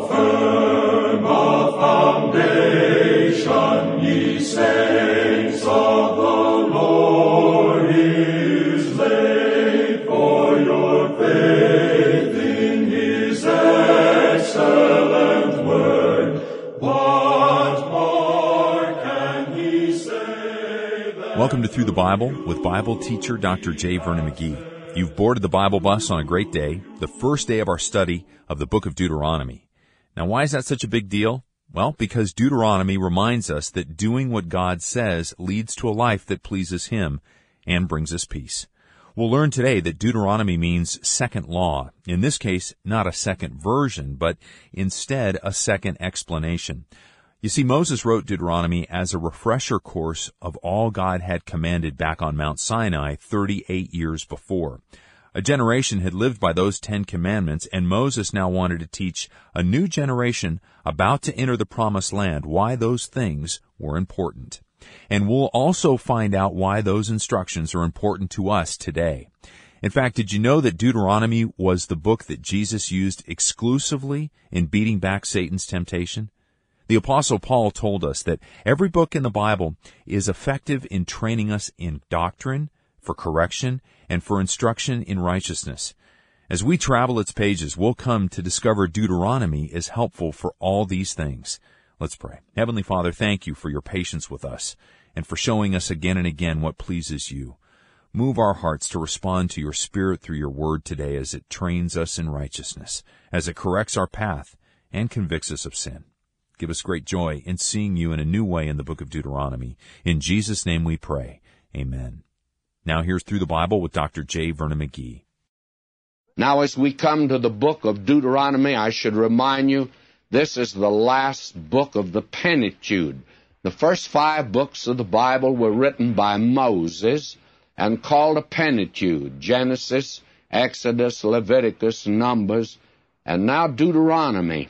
firm a foundation, ye saints of the Lord, is laid, for your faith in his excellent word. What more can he say? Welcome to Through the Bible with Bible teacher Dr. J. Vernon McGee. You've boarded the Bible bus on a great day, the first day of our study of the book of Deuteronomy. Now, why is that such a big deal? Well, because Deuteronomy reminds us that doing what God says leads to a life that pleases Him and brings us peace. We'll learn today that Deuteronomy means second law. In this case, not a second version, but instead a second explanation. You see, Moses wrote Deuteronomy as a refresher course of all God had commanded back on Mount Sinai 38 years before. A generation had lived by those 10 commandments, and Moses now wanted to teach a new generation about to enter the promised land why those things were important. And we'll also find out why those instructions are important to us today. In fact, did you know that Deuteronomy was the book that Jesus used exclusively in beating back Satan's temptation? The Apostle Paul told us that every book in the Bible is effective in training us in doctrine, for correction, and for instruction in righteousness. As we travel its pages, we'll come to discover Deuteronomy is helpful for all these things. Let's pray. Heavenly Father, thank you for your patience with us and for showing us again and again what pleases you. Move our hearts to respond to your Spirit through your word today as it trains us in righteousness, as it corrects our path and convicts us of sin. Give us great joy in seeing you in a new way in the book of Deuteronomy. In Jesus' name we pray. Amen. Now here's Through the Bible with Dr. J. Vernon McGee. Now as we come to the book of Deuteronomy, I should remind you, this is the last book of the Pentateuch. The first 5 books of the Bible were written by Moses and called a Pentateuch: Genesis, Exodus, Leviticus, Numbers, and now Deuteronomy.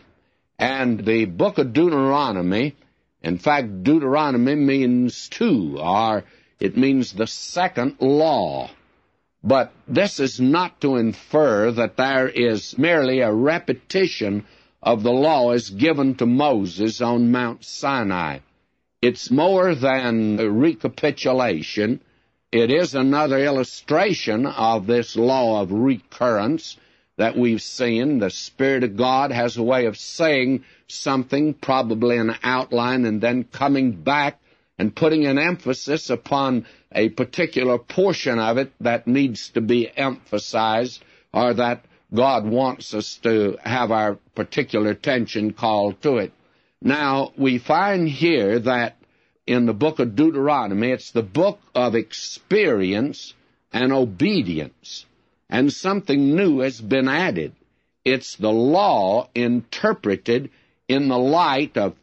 And the book of Deuteronomy, in fact, Deuteronomy means 2, or it means the second law. But this is not to infer that there is merely a repetition of the law as given to Moses on Mount Sinai. It's more than a recapitulation. It is another illustration of this law of recurrence that we've seen. The Spirit of God has a way of saying something, probably an outline, and then coming back and putting an emphasis upon a particular portion of it that needs to be emphasized, or that God wants us to have our particular attention called to it. Now, we find here that in the book of Deuteronomy, it's the book of experience and obedience. And something new has been added. It's the law interpreted in the light of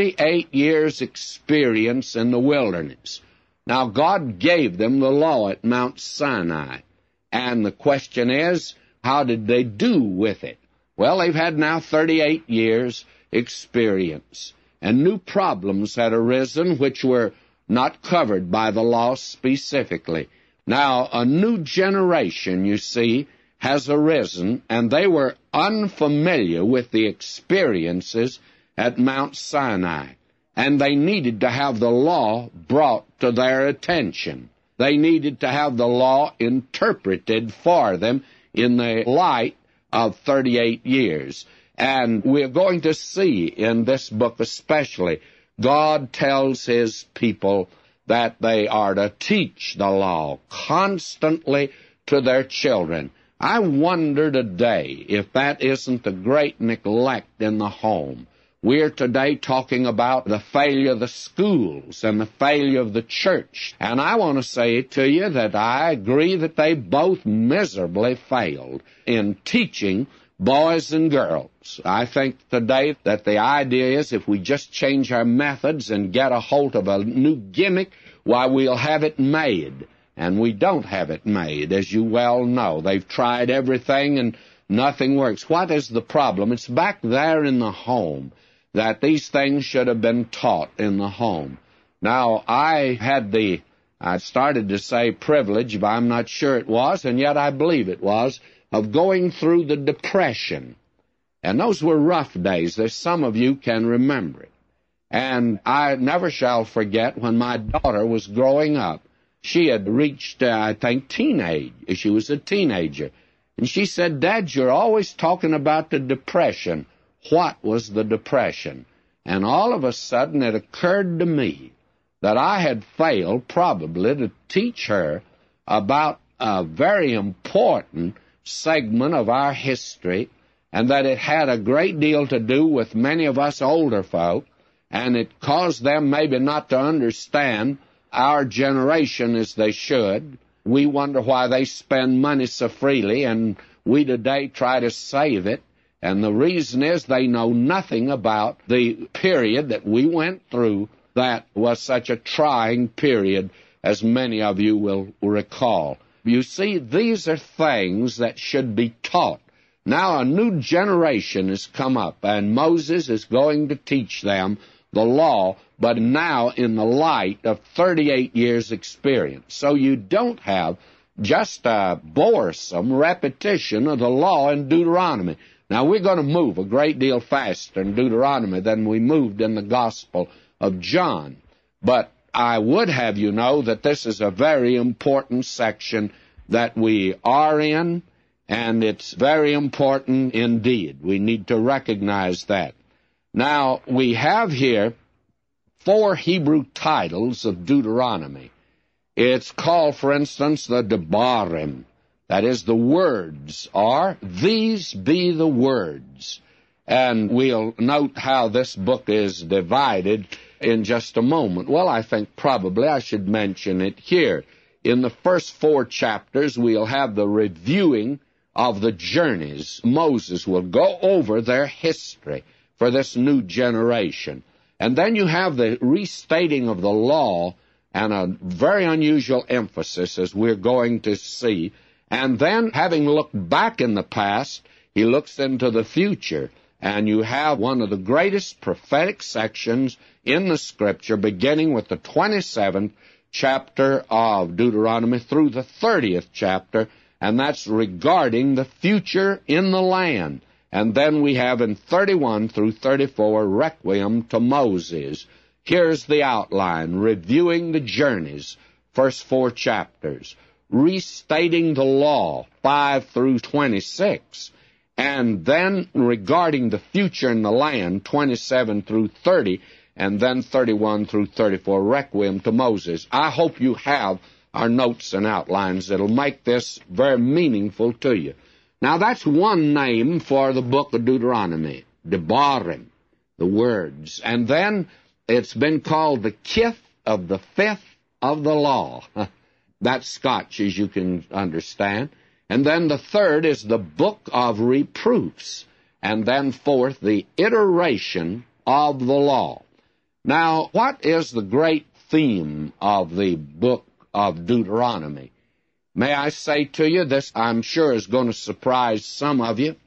38 years' experience in the wilderness. Now, God gave them the law at Mount Sinai. And the question is, how did they do with it? Well, they've had now 38 years' experience. And new problems had arisen which were not covered by the law specifically. Now, a new generation, you see, has arisen, and they were unfamiliar with the experiences at Mount Sinai, and they needed to have the law brought to their attention. They needed to have the law interpreted for them in the light of 38 years. And we're going to see in this book especially, God tells His people that they are to teach the law constantly to their children. I wonder today if that isn't a great neglect in the home. We're today talking about the failure of the schools and the failure of the church. And I want to say to you that I agree that they both miserably failed in teaching boys and girls. I think today that the idea is if we just change our methods and get a hold of a new gimmick, why, we'll have it made. And we don't have it made, as you well know. They've tried everything and nothing works. What is the problem? It's back there in the home that these things should have been taught in the home. Now, I started to say privilege, but I'm not sure it was, and yet I believe it was, of going through the Depression. And those were rough days. There's some of you can remember it. And I never shall forget when my daughter was growing up. She had reached, I think, teenage. She was a teenager. And she said, "Dad, you're always talking about the Depression. What was the Depression?" And all of a sudden it occurred to me that I had failed probably to teach her about a very important segment of our history, and that it had a great deal to do with many of us older folk, and it caused them maybe not to understand our generation as they should. We wonder why they spend money so freely, and we today try to save it. And the reason is they know nothing about the period that we went through that was such a trying period, as many of you will recall. You see, these are things that should be taught. Now a new generation has come up, and Moses is going to teach them the law, but now in the light of 38 years' experience. So you don't have just a boresome repetition of the law in Deuteronomy. Now we're going to move a great deal faster in Deuteronomy than we moved in the Gospel of John. But I would have you know that this is a very important section that we are in, and it's very important indeed. We need to recognize that. Now, we have here 4 Hebrew titles of Deuteronomy. It's called, for instance, the Debarim. That is, the words are, "These be the words." And we'll note how this book is divided in just a moment. Well, I think probably I should mention it here. In the first 4 chapters, we'll have the reviewing of the journeys. Moses will go over their history for this new generation. And then you have the restating of the law and a very unusual emphasis, as we're going to see. And then, having looked back in the past, he looks into the future. And you have one of the greatest prophetic sections in the Scripture, beginning with the 27th chapter of Deuteronomy through the 30th chapter, and that's regarding the future in the land. And then we have in 31 through 34, Requiem to Moses. Here's the outline, reviewing the journeys, first 4 chapters, restating the law, 5 through 26, and then regarding the future in the land, 27 through 30, and then 31 through 34, Requiem to Moses. I hope you have our notes and outlines that'll make this very meaningful to you. Now, that's one name for the book of Deuteronomy, Debarim, the words. And then it's been called the Kith of the Fifth of the Law. That's Scotch, as you can understand. And then the third is the Book of Reproofs. And then fourth, the Iteration of the Law. Now, what is the great theme of the book of Deuteronomy? May I say to you, this I'm sure is going to surprise some of you,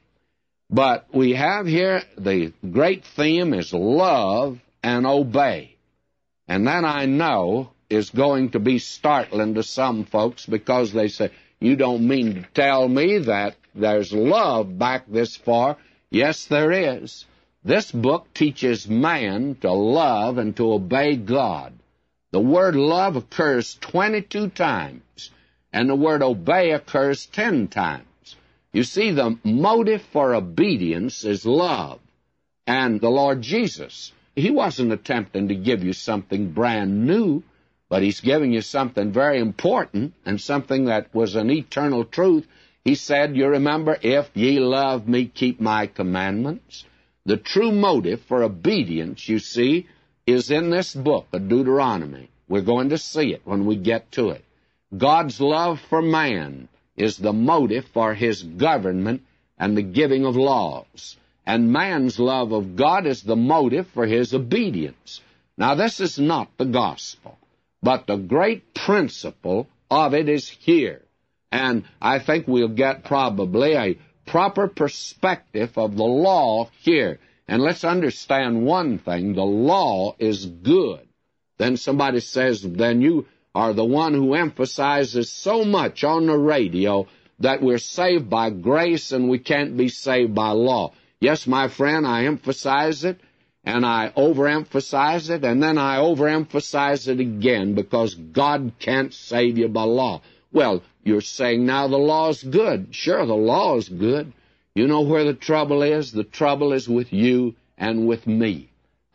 but we have here the great theme is love and obey. And that I know is going to be startling to some folks, because they say, "You don't mean to tell me that there's love back this far?" Yes, there is. This book teaches man to love and to obey God. The word love occurs 22 times, and the word obey occurs 10 times. You see, the motive for obedience is love. And the Lord Jesus, he wasn't attempting to give you something brand new, but he's giving you something very important and something that was an eternal truth. He said, you remember, "If ye love me, keep my commandments." The true motive for obedience, you see, is in this book of Deuteronomy. We're going to see it when we get to it. God's love for man is the motive for his government and the giving of laws. And man's love of God is the motive for his obedience. Now, this is not the gospel, but the great principle of it is here. And I think we'll get probably a proper perspective of the law here. And let's understand one thing, the law is good. Then somebody says, then you are the one who emphasizes so much on the radio that we're saved by grace and we can't be saved by law. Yes, my friend, I emphasize it, and I overemphasize it, and then I overemphasize it again, because God can't save you by law. Well, you're saying now the law's good. Sure, the law is good. You know where the trouble is? The trouble is with you and with me.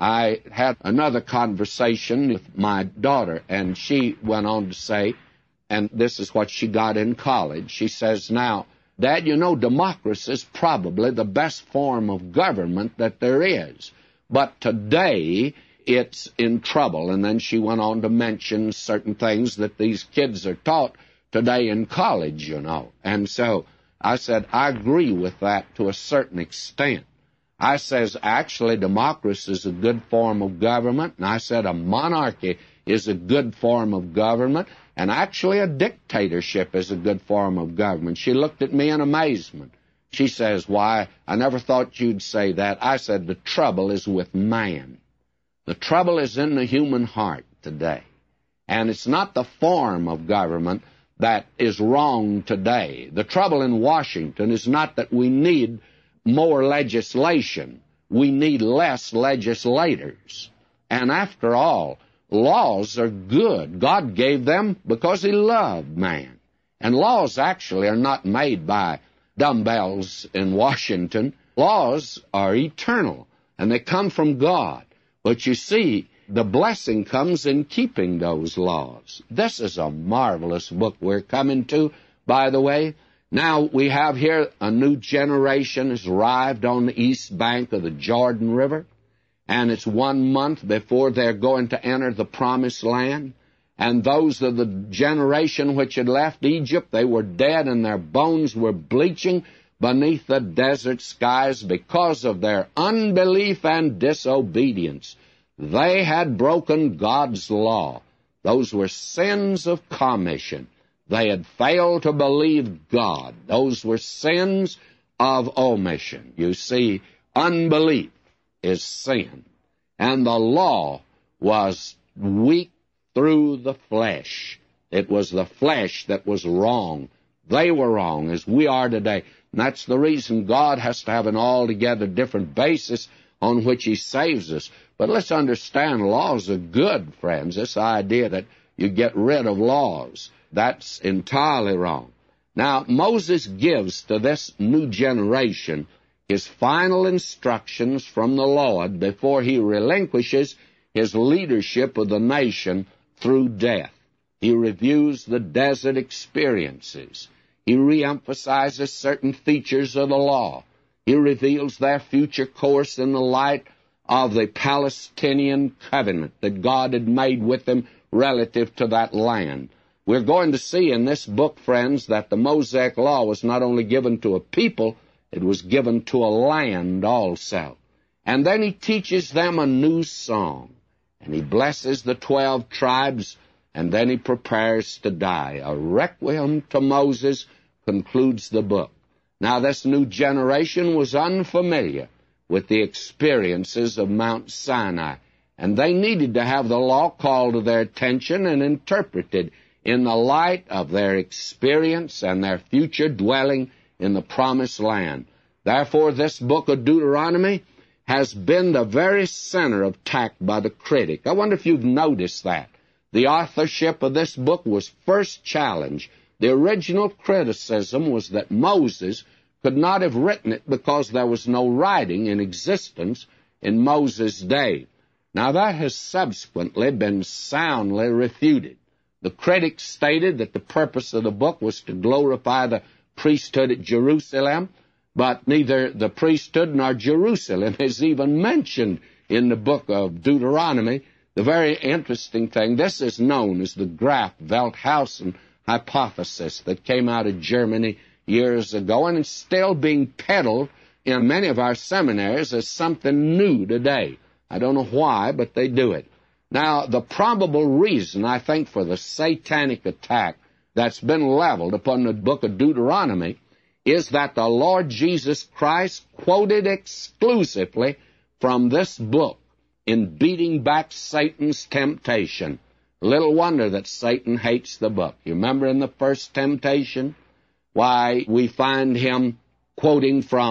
I had another conversation with my daughter, and she went on to say, and this is what she got in college, she says, now, Dad, you know, democracy is probably the best form of government that there is. But today, it's in trouble. And then she went on to mention certain things that these kids are taught today in college, you know. And so I said, I agree with that to a certain extent. I says, actually, democracy is a good form of government. And I said, a monarchy is a good form of government. And actually, a dictatorship is a good form of government. She looked at me in amazement. She says, why, I never thought you'd say that. I said, the trouble is with man. The trouble is in the human heart today. And it's not the form of government that is wrong today. The trouble in Washington is not that we need more legislation. We need less legislators. And after all, laws are good. God gave them because He loved man. And laws actually are not made by dumbbells in Washington. Laws are eternal, and they come from God. But you see, the blessing comes in keeping those laws. This is a marvelous book we're coming to, by the way. Now, we have here a new generation has arrived on the east bank of the Jordan River, and it's 1 month before they're going to enter the Promised Land. And those of the generation which had left Egypt, they were dead and their bones were bleaching beneath the desert skies because of their unbelief and disobedience. They had broken God's law. Those were sins of commission. They had failed to believe God. Those were sins of omission. You see, unbelief is sin. And the law was weak through the flesh. It was the flesh that was wrong. They were wrong, as we are today. And that's the reason God has to have an altogether different basis on which He saves us. But let's understand, laws are good, friends. This idea that you get rid of laws, that's entirely wrong. Now, Moses gives to this new generation his final instructions from the Lord before he relinquishes his leadership of the nation through death. He reviews the desert experiences. He reemphasizes certain features of the law. He reveals their future course in the light of the Palestinian covenant that God had made with them relative to that land. We're going to see in this book, friends, that the Mosaic Law was not only given to a people, it was given to a land also. And then he teaches them a new song. And he blesses the 12 tribes, and then he prepares to die. A requiem to Moses concludes the book. Now, this new generation was unfamiliar with the experiences of Mount Sinai, and they needed to have the law called to their attention and interpreted in the light of their experience and their future dwelling in the Promised Land. Therefore, this book of Deuteronomy has been the very center of attack by the critic. I wonder if you've noticed that. The authorship of this book was first challenged. The original criticism was that Moses could not have written it because there was no writing in existence in Moses' day. Now, that has subsequently been soundly refuted. The critics stated that the purpose of the book was to glorify the priesthood at Jerusalem, but neither the priesthood nor Jerusalem is even mentioned in the book of Deuteronomy. The very interesting thing, this is known as the Graf-Velthausen hypothesis that came out of Germany years ago, and it's still being peddled in many of our seminaries as something new today. I don't know why, but they do it. Now, the probable reason, I think, for the satanic attack that's been leveled upon the book of Deuteronomy is that the Lord Jesus Christ quoted exclusively from this book in beating back Satan's temptation. Little wonder that Satan hates the book. You remember in the first temptation? Why, we find him quoting from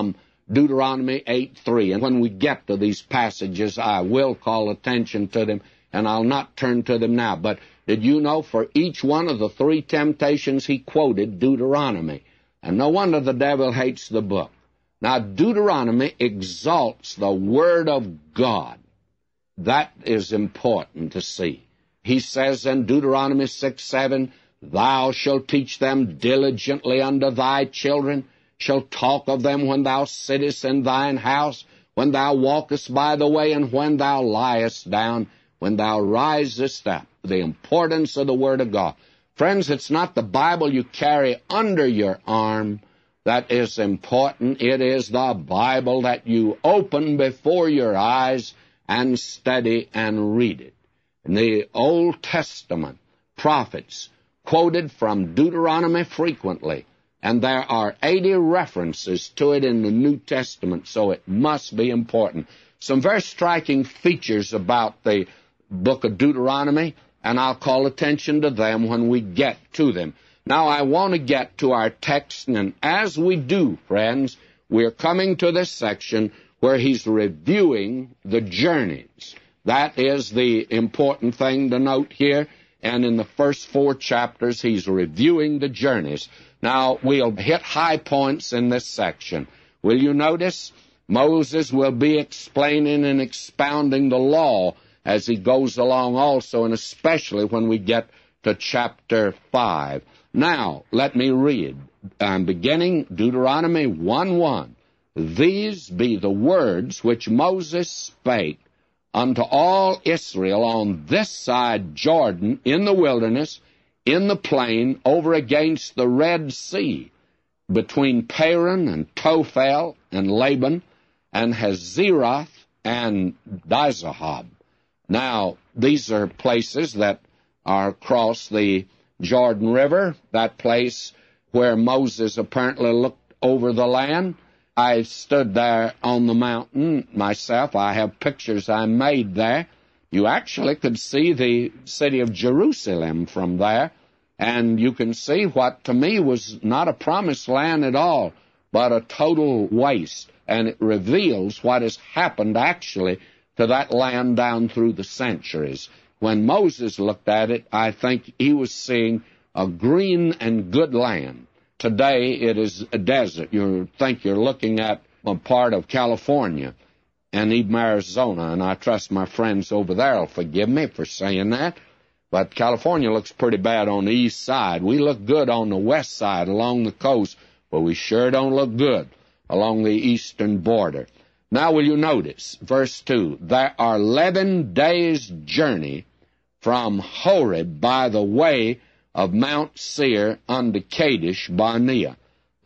Deuteronomy 8:3. And when we get to these passages, I will call attention to them, and I'll not turn to them now. But did you know for each one of the three temptations he quoted Deuteronomy? And no wonder the devil hates the book. Now, Deuteronomy exalts the Word of God. That is important to see. He says in Deuteronomy 6:7, "Thou shalt teach them diligently unto thy children, shalt talk of them when thou sittest in thine house, when thou walkest by the way, and when thou liest down, when thou risest up." The importance of the Word of God. Friends, it's not the Bible you carry under your arm that is important. It is the Bible that you open before your eyes and study and read it. In the Old Testament, prophets quoted from Deuteronomy frequently, and there are 80 references to it in the New Testament, so it must be important. Some very striking features about the book of Deuteronomy, and I'll call attention to them when we get to them. Now, I want to get to our text, and as we do, friends, we're coming to this section where he's reviewing the journeys. That is the important thing to note here, and in the first 4 chapters, he's reviewing the journeys. Now, we'll hit high points in this section. Will you notice? Moses will be explaining and expounding the law as he goes along also, and especially when we get to chapter 5. Now, let me read. I'm beginning Deuteronomy 1:1. "These be the words which Moses spake unto all Israel on this side Jordan, in the wilderness, in the plain, over against the Red Sea, between Paran and Tophel and Laban, and Hazeroth and Dizahab." Now, these are places that are across the Jordan River, that place where Moses apparently looked over the land. I stood there on the mountain myself. I have pictures I made there. You actually could see the city of Jerusalem from there, and you can see what to me was not a promised land at all, but a total waste, and it reveals what has happened actually to that land down through the centuries. When Moses looked at it, I think he was seeing a green and good land. Today it is a desert. You think you're looking at a part of California and even Arizona, and I trust my friends over there will forgive me for saying that, but California looks pretty bad on the east side. We look good on the west side along the coast, but we sure don't look good along the eastern border. Now will you notice, verse 2, "There are 11 days' journey from Horeb by the way of Mount Seir unto Kadesh Barnea."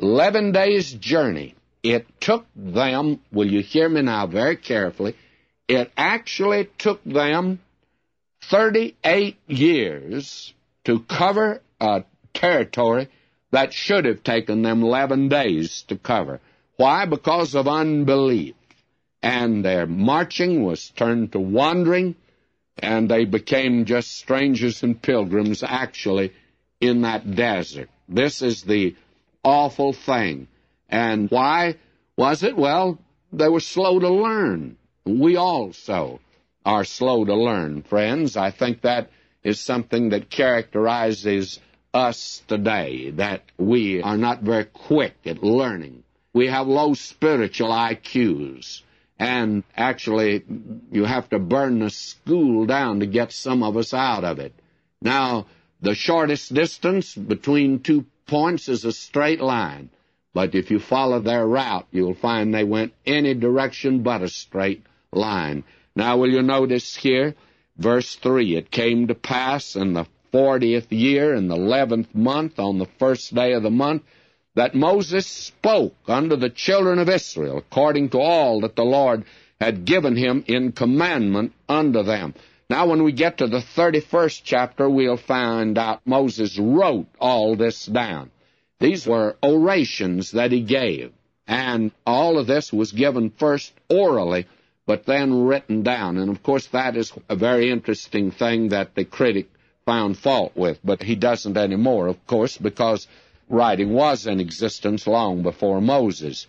11 days' journey. It took them, will you hear me now very carefully, it actually took them 38 years to cover a territory that should have taken them 11 days to cover. Why? Because of unbelief. And their marching was turned to wandering, and they became just strangers and pilgrims actually in that desert. This is the awful thing. And why was it? Well, they were slow to learn. We also are slow to learn, friends. I think that is something that characterizes us today, that we are not very quick at learning. We have low spiritual IQs. And actually, you have to burn the school down to get some of us out of it. Now, the shortest distance between 2 points is a straight line. But if you follow their route, you'll find they went any direction but a straight line. Now, will you notice here, verse 3, "It came to pass in the 40th year, in the 11th month, on the first day of the month, that Moses spoke unto the children of Israel, according to all that the Lord had given him in commandment unto them." Now, when we get to the 31st chapter, we'll find out Moses wrote all this down. These were orations that he gave, and all of this was given first orally, but then written down. And, of course, that is a very interesting thing that the critic found fault with, but he doesn't anymore, of course, because writing was in existence long before Moses.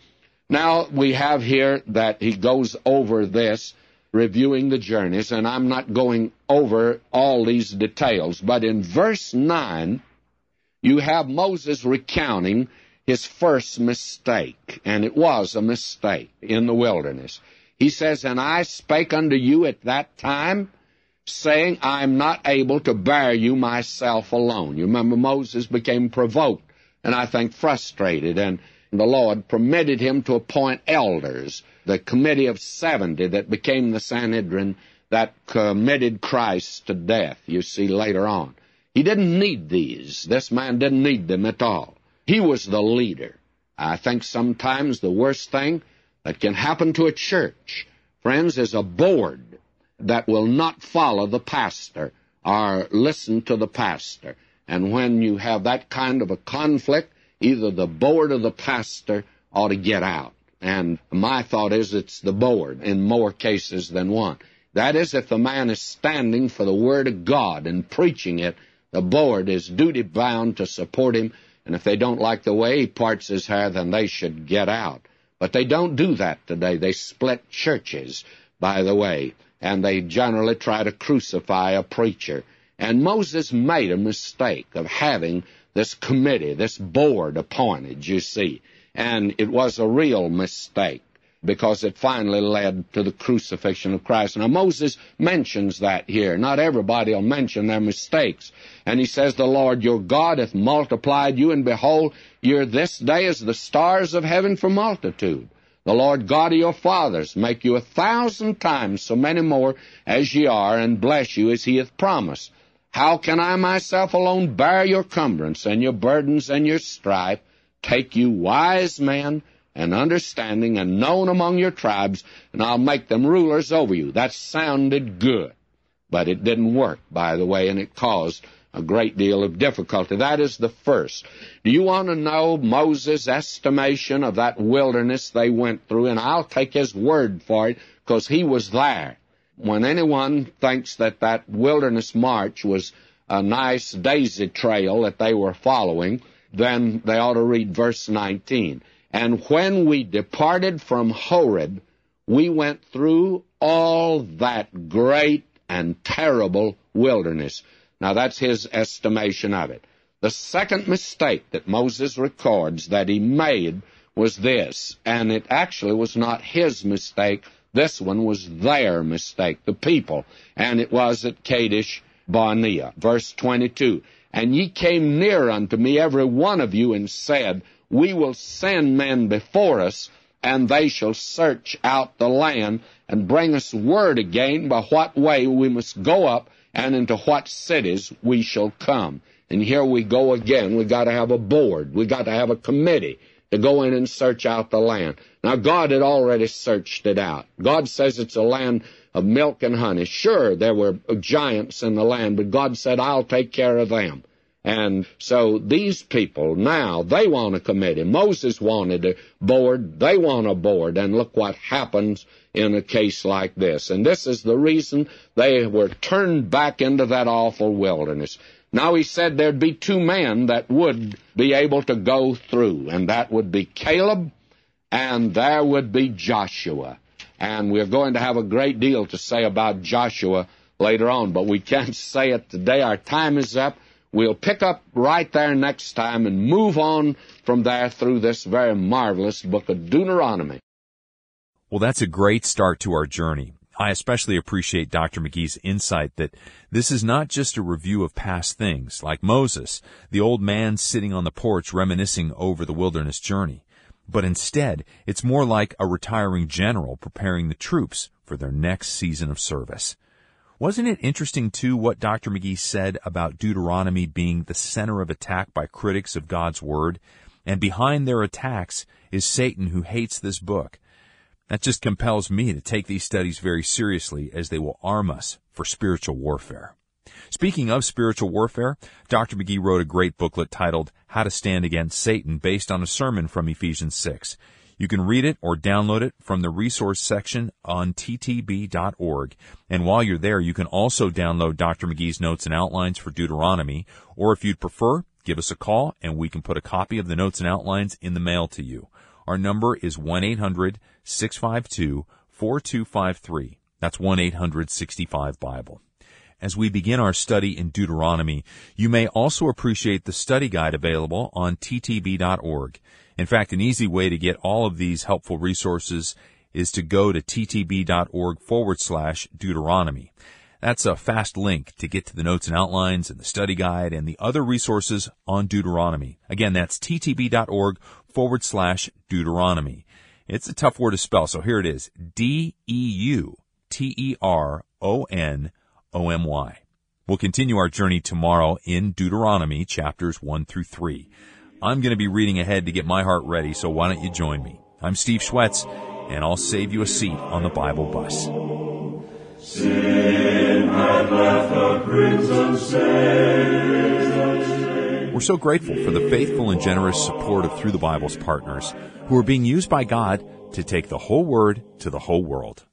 Now, we have here that he goes over this, reviewing the journeys, and I'm not going over all these details, but in verse 9, you have Moses recounting his first mistake, and it was a mistake in the wilderness. He says, "And I spake unto you at that time, saying, I am not able to bear you myself alone." You remember Moses became provoked, and I think frustrated, and the Lord permitted him to appoint elders, the committee of 70 that became the Sanhedrin that committed Christ to death, you see, later on. He didn't need these. This man didn't need them at all. He was the leader. I think sometimes the worst thing that can happen to a church, friends, is a board that will not follow the pastor or listen to the pastor. And when you have that kind of a conflict, either the board or the pastor ought to get out. And my thought is it's the board in more cases than one. That is, if the man is standing for the Word of God and preaching it, the board is duty-bound to support him, and if they don't like the way he parts his hair, then they should get out. But they don't do that today. They split churches, by the way, and they generally try to crucify a preacher. And Moses made a mistake of having this committee, this board appointed, you see. And it was a real mistake because it finally led to the crucifixion of Christ. Now, Moses mentions that here. Not everybody will mention their mistakes. And he says, "The Lord your God hath multiplied you, and behold, you're this day as the stars of heaven for multitude. The Lord God of your fathers make you 1,000 times so many more as ye are, and bless you as he hath promised. How can I myself alone bear your cumbrance and your burdens and your strife? Take you wise men and understanding and known among your tribes, and I'll make them rulers over you." That sounded good, but it didn't work, by the way, and it caused a great deal of difficulty. That is the first. Do you want to know Moses' estimation of that wilderness they went through? And I'll take his word for it, because he was there. When anyone thinks that that wilderness march was a nice daisy trail that they were following, then they ought to read verse 19. "And when we departed from Horeb, we went through all that great and terrible wilderness." Now, that's his estimation of it. The second mistake that Moses records that he made was this, and it actually was not his mistake. This one was their mistake, the people, and it was at Kadesh Barnea. Verse 22, "And ye came near unto me, every one of you, and said, We will send men before us, and they shall search out the land, and bring us word again by what way we must go up, and into what cities we shall come." And here we go again. We got to have a board. We got to have a committee to go in and search out the land. Now, God had already searched it out. God says it's a land of milk and honey. Sure, there were giants in the land, but God said, "I'll take care of them." And so these people now, they want a committee. Moses wanted a board. They want a board. And look what happens in a case like this. And this is the reason they were turned back into that awful wilderness. Now, he said there'd be 2 men that would be able to go through, and that would be Caleb, and there would be Joshua. And we're going to have a great deal to say about Joshua later on, but we can't say it today. Our time is up. We'll pick up right there next time and move on from there through this very marvelous book of Deuteronomy. Well, that's a great start to our journey. I especially appreciate Dr. McGee's insight that this is not just a review of past things, like Moses, the old man sitting on the porch reminiscing over the wilderness journey, but instead it's more like a retiring general preparing the troops for their next season of service. Wasn't it interesting, too, what Dr. McGee said about Deuteronomy being the center of attack by critics of God's Word, and behind their attacks is Satan, who hates this book? That just compels me to take these studies very seriously, as they will arm us for spiritual warfare. Speaking of spiritual warfare, Dr. McGee wrote a great booklet titled How to Stand Against Satan, based on a sermon from Ephesians 6. You can read it or download it from the resource section on ttb.org. And while you're there, you can also download Dr. McGee's notes and outlines for Deuteronomy, or if you'd prefer, give us a call and we can put a copy of the notes and outlines in the mail to you. Our number is 1-800-652-4253. That's 1-800-65-BIBLE. As we begin our study in Deuteronomy, you may also appreciate the study guide available on ttb.org. In fact, an easy way to get all of these helpful resources is to go to ttb.org/Deuteronomy. That's a fast link to get to the notes and outlines and the study guide and the other resources on Deuteronomy. Again, that's ttb.org/Deuteronomy. It's a tough word to spell, so here it is. DEUTERONOMY. We'll continue our journey tomorrow in Deuteronomy chapters 1 through 3. I'm going to be reading ahead to get my heart ready, so why don't you join me? I'm Steve Schwetz, and I'll save you a seat on the Bible bus. Sin had left a crimson stain. We're so grateful for the faithful and generous support of Through the Bible's partners who are being used by God to take the whole Word to the whole world.